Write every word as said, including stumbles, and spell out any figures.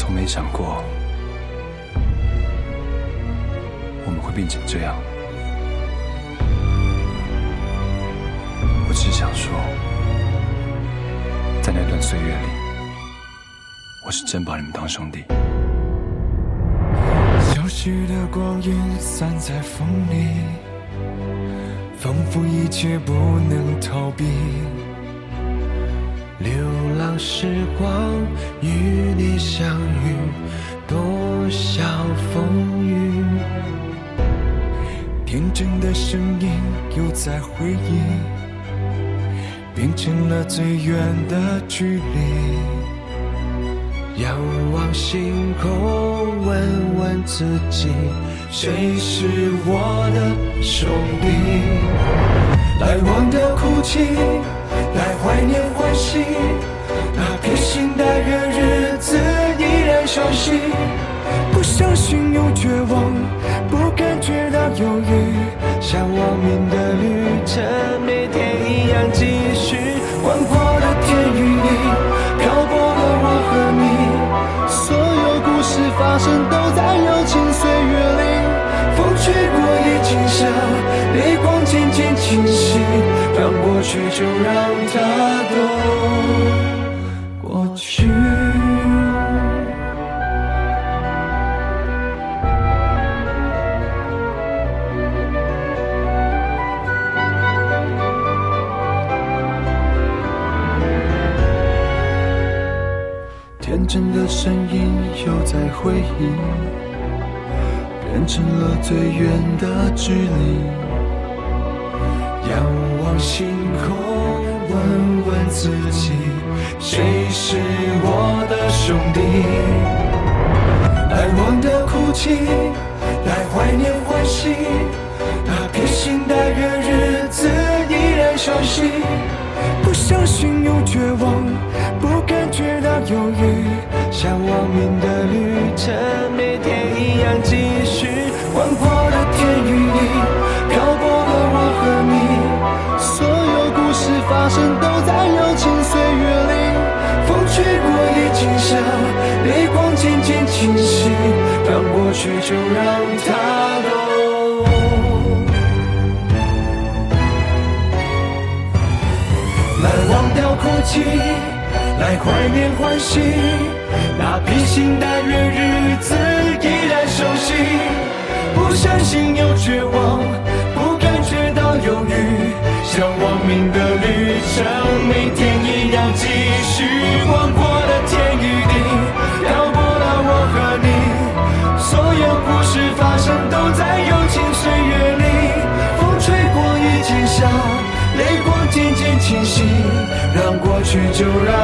从没想过我们会变成这样。我只想说，在那段岁月里，我是真把你们当兄弟。 消失的光阴散在风里，仿佛一切不能逃避。流浪时光与你相遇，多少风雨。天真的声音又在回忆，变成了最远的距离。仰望星空，问问自己，谁是我的兄弟？来忘掉哭泣，来怀念欢喜，那披星戴月日子依然熟悉。不相信有绝望，不感觉到犹豫，向亡命的旅程每天一样继续。宽阔的天与地，漂泊的我和你，所有故事发生都在友情岁月里。风吹过已经消，泪光渐渐清晰，让过去就让它都过去。天真的声音又在回忆，变成了最远的距离。仰望星空，问问自己，谁是我的兄弟？来忘掉哭泣，来怀念欢喜，那披星戴月日子依然熟悉。不相信有绝望，不感觉到犹豫，向亡命的旅程每天一样继续。宽阔的天与地，漂泊的我和你，所有故事发生都在友情岁月里。风吹过已经消，泪光渐渐清晰，让过去就让它都来忘掉哭泣，来怀念欢喜，那披星戴月日子依然熟悉。不相信有绝望，不感觉到犹豫，向亡命的旅程每天一样继续。广阔的天与地，漂泊的我和你，所有故事发生都在友情岁月里。风吹过已经消，泪光渐渐清晰，让过去就让